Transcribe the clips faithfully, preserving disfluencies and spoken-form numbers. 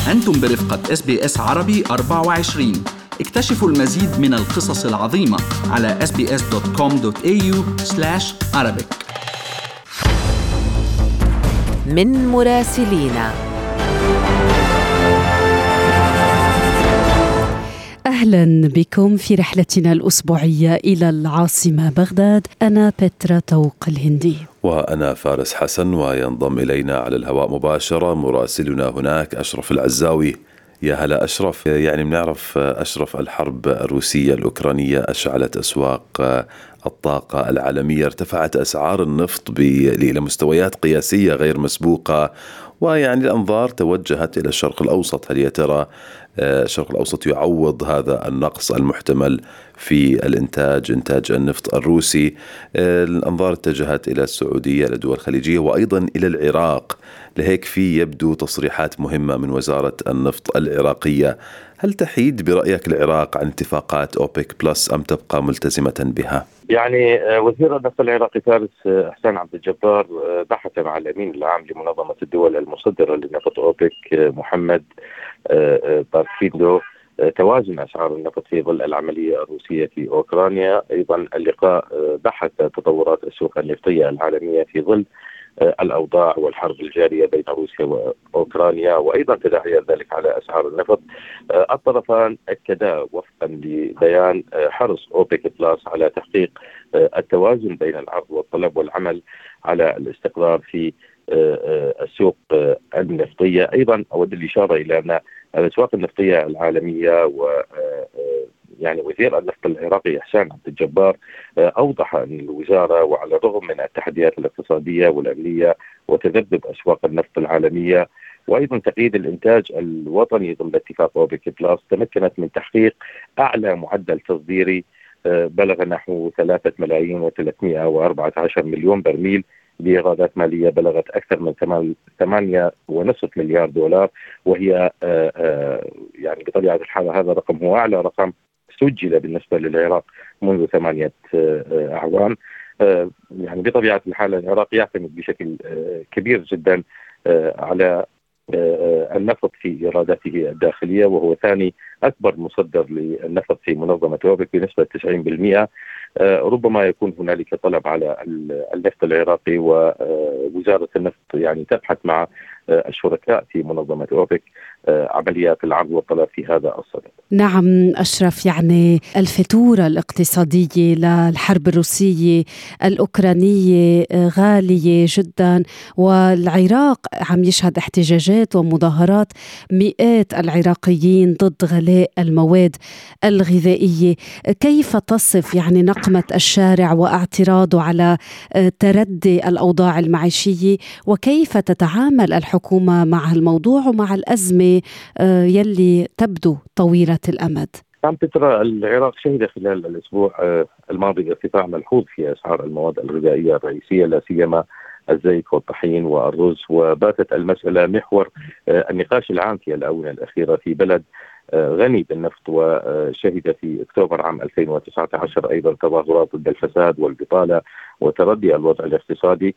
أنتم برفقة إس بي إس عربي أربعة وعشرين. اكتشفوا المزيد من القصص العظيمة على إس بي إس دوت كوم دوت إيه يو سلاش عربيك. من مراسلينا. أهلا بكم في رحلتنا الأسبوعية إلى العاصمة بغداد. أنا بترا توق الهندي وأنا فارس حسن، وينضم إلينا على الهواء مباشرة مراسلنا هناك أشرف العزاوي. يا هلا أشرف. يعني بنعرف أشرف الحرب الروسية الأوكرانية أشعلت أسواق الطاقة العالمية، ارتفعت أسعار النفط إلى مستويات قياسية غير مسبوقة، ويعني الأنظار توجهت إلى الشرق الأوسط. هل يا ترى الشرق الأوسط يعوض هذا النقص المحتمل في الإنتاج إنتاج النفط الروسي؟ الأنظار اتجهت إلى السعودية، إلى الدول الخليجية، وأيضا إلى العراق. لهيك في يبدو تصريحات مهمة من وزارة النفط العراقية. هل تحيد برأيك العراق عن اتفاقات أوبك بلس أم تبقى ملتزمة بها؟ يعني وزير النفط العراقي فارس حسان عبد الجبار بحث مع الأمين العام لمنظمة الدول المصدرة لنفط أوبك محمد باركيندو توازن أسعار النفط في ظل العملية الروسية في أوكرانيا. أيضا اللقاء بحث تطورات السوق النفطية العالمية في ظل الأوضاع والحرب الجارية بين روسيا وأوكرانيا، وأيضا تداعيات ذلك على أسعار النفط. الطرفان أكدا وفقا لبيان حرص أوبك بلس على تحقيق التوازن بين العرض والطلب والعمل على الاستقرار في السوق النفطية. أيضا أود الإشارة إلى أن الأسواق النفطية العالمية و يعني وزير النفط العراقي حسان عبد الجبار أوضح أن الوزارة وعلى الرغم من التحديات الاقتصادية والأمنية وتذبذب أسواق النفط العالمية وأيضا تقييد الإنتاج الوطني ضمن اتفاق أوبك بلس، تمكنت من تحقيق أعلى معدل تصديري بلغ نحو ثلاثة ملايين وثلاثمائة وأربعة عشر مليون برميل بإيرادات مالية بلغت أكثر من ثمانية ونصف مليار دولار، وهي يعني بطبيعة الحال هذا الرقم هو أعلى رقم سجل بالنسبة للعراق منذ ثمانية أعوام. يعني بطبيعة الحال العراق يعتمد بشكل كبير جدا على النفط في إيراداته الداخلية، وهو ثاني أكبر مصدر للنفط في منظمة أوبك بنسبة تسعين بالمئة. ربما يكون هنالك طلب على النفط العراقي، ووزارة النفط يعني تبحث مع الشركاء في منظمة أوبك عمليات العرض والطلب في هذا الصدد. نعم أشرف، يعني الفاتورة الاقتصادية للحرب الروسية الأوكرانية غالية جدا، والعراق عم يشهد احتجاجات ومظاهرات مئات العراقيين ضد غلاء المواد الغذائية. كيف تصف يعني نقمة الشارع واعتراضه على تردي الأوضاع المعيشية، وكيف تتعامل الحكومة مع الموضوع ومع الأزمة يلي تبدو طويلة الأمد؟ نعم بترا، العراق شهد خلال الأسبوع الماضي ارتفاع ملحوظ في أسعار المواد الغذائية الرئيسية، لا سيما الزيت والطحين والرز، وباتت المسألة محور النقاش العام في الآونة الأخيرة في بلد غني بالنفط. وشهد في أكتوبر عام ألفين وتسعة عشر أيضا تظاهرات ضد الفساد والبطالة وتردي الوضع الاقتصادي.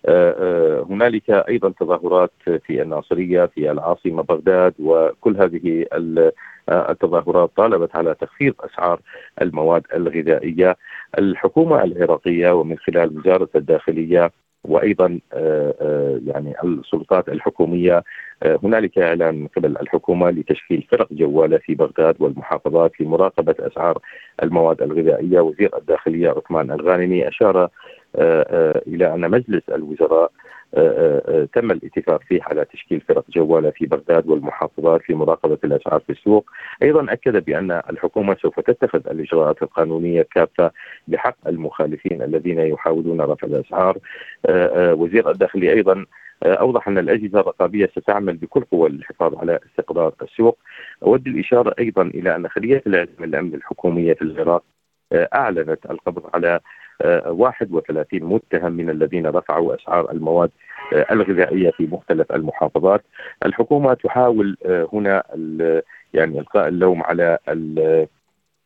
هنالك أيضا تظاهرات في الناصرية في العاصمة بغداد، وكل هذه التظاهرات طالبت على تخفيض أسعار المواد الغذائية. الحكومة العراقية ومن خلال وزارة الداخلية وأيضا يعني السلطات الحكومية هنالك إعلان من قبل الحكومة لتشكيل فرق جوالة في بغداد والمحافظات لمراقبة أسعار المواد الغذائية. وزير الداخلية عثمان الغانمي أشار إلى أن مجلس الوزراء تم الاتفاق فيه على تشكيل فرق جوالة في بغداد والمحافظات لمراقبة الأسعار في السوق. أيضا أكد بأن الحكومة سوف تتخذ الإجراءات القانونية كافة بحق المخالفين الذين يحاولون رفع الأسعار. وزير الداخلية أيضا أوضح أن الأجهزة الرقابية ستعمل بكل قوة للحفاظ على استقرار السوق. أود الإشارة أيضا إلى أن خلية العلم الأمن الحكومية في العراق أعلنت القبض على واحد وثلاثين متهم من الذين رفعوا أسعار المواد الغذائية في مختلف المحافظات. الحكومة تحاول هنا يعني إلقاء اللوم على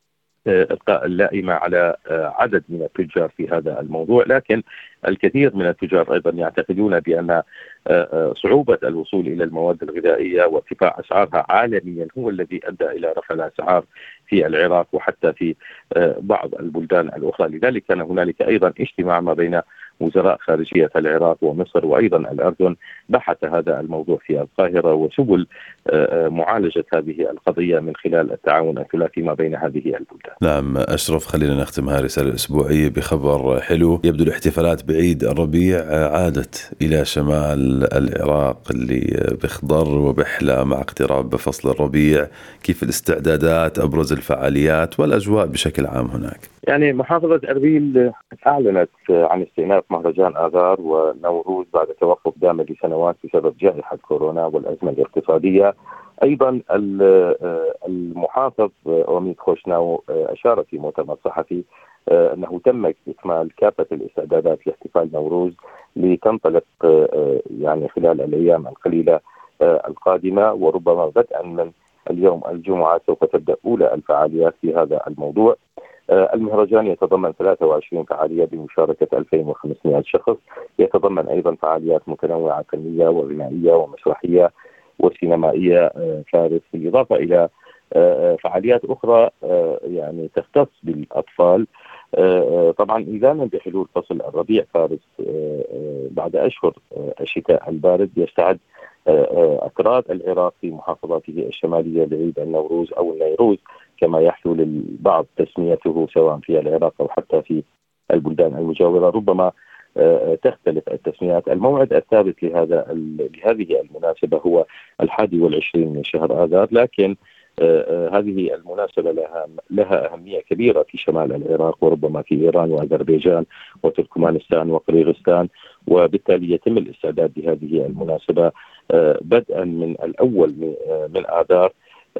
إلقاء اللائمة على عدد من التجار في هذا الموضوع، لكن الكثير من التجار أيضا يعتقدون بأن صعوبة الوصول إلى المواد الغذائية وارتفاع أسعارها عالميا هو الذي أدى إلى رفع الأسعار في العراق وحتى في بعض البلدان الأخرى. لذلك كان هنالك أيضا اجتماع ما بين وزراء خارجية العراق ومصر وأيضا الأردن بحث هذا الموضوع في القاهرة وسبل معالجة هذه القضية من خلال التعاون الثلاثي ما بين هذه البلدان. نعم أشرف، خلينا نختم هذه الرسالة الأسبوعية بخبر حلو. يبدو الاحتفالات بعيد الربيع عادت إلى شمال العراق اللي بخضر وبحلى مع اقتراب فصل الربيع. كيف الاستعدادات، أبرز الفعاليات والأجواء بشكل عام هناك؟ يعني محافظة أربيل أعلنت عن استئناف مهرجان آذار ونوروز بعد توقف دام لسنوات بسبب جائحة كورونا والأزمة الاقتصادية. أيضا المحافظ أميد خوشناو أشار في مؤتمر صحفي أنه تم إكمال كافة الاستعدادات لاحتفال نوروز لتنطلق يعني خلال الأيام القليلة القادمة، وربما بدءا من اليوم الجمعة سوف تبدأ أولى الفعاليات في هذا الموضوع. المهرجان يتضمن ثلاثة وعشرين فعالية بمشاركة ألفين وخمسمائة شخص، يتضمن أيضا فعاليات متنوعة فنية وغنائية ومسرحية وسينمائية فارس، بالإضافة إلى فعاليات أخرى يعني تختص بالأطفال. طبعا إذانا بحلول فصل الربيع فارس بعد أشهر الشتاء البارد يستعد أكراد العراق في محافظاته الشمالية لعيد النوروز أو النيروز كما يحلو للبعض تسميته سواء في العراق أو حتى في البلدان المجاورة. ربما تختلف التسميات. الموعد الثابت لهذا لهذه المناسبة هو الحادي والعشرين من شهر آذار، لكن هذه المناسبة لها لها أهمية كبيرة في شمال العراق وربما في إيران وأذربيجان وتركمانستان وقريغستان، وبالتالي يتم الاستعداد لهذه المناسبة بدءا من الأول من آذار.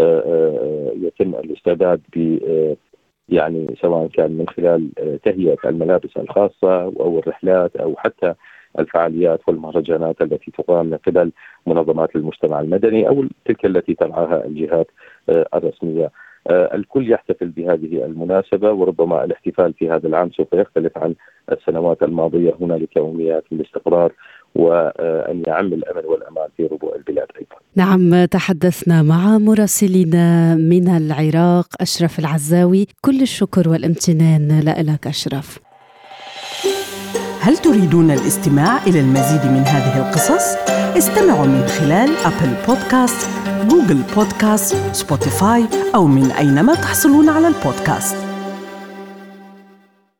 يتم الاستعداد ب يعني سواء كان من خلال تهيئة الملابس الخاصة أو الرحلات أو حتى الفعاليات والمهرجانات التي تقام من قبل منظمات المجتمع المدني أو تلك التي ترعاها الجهات الرسمية. الكل يحتفل بهذه المناسبة، وربما الاحتفال في هذا العام سوف يختلف عن السنوات الماضية. هنالك أمنيات بالاستقرار وأن يعم الأمن والأمان في ربوع البلاد أيضا. نعم، تحدثنا مع مراسلنا من العراق أشرف العزاوي. كل الشكر والامتنان لك أشرف. هل تريدون الاستماع إلى المزيد من هذه القصص؟ استمعوا من خلال أبل بودكاست، جوجل بودكاست، سبوتيفاي أو من أينما تحصلون على البودكاست.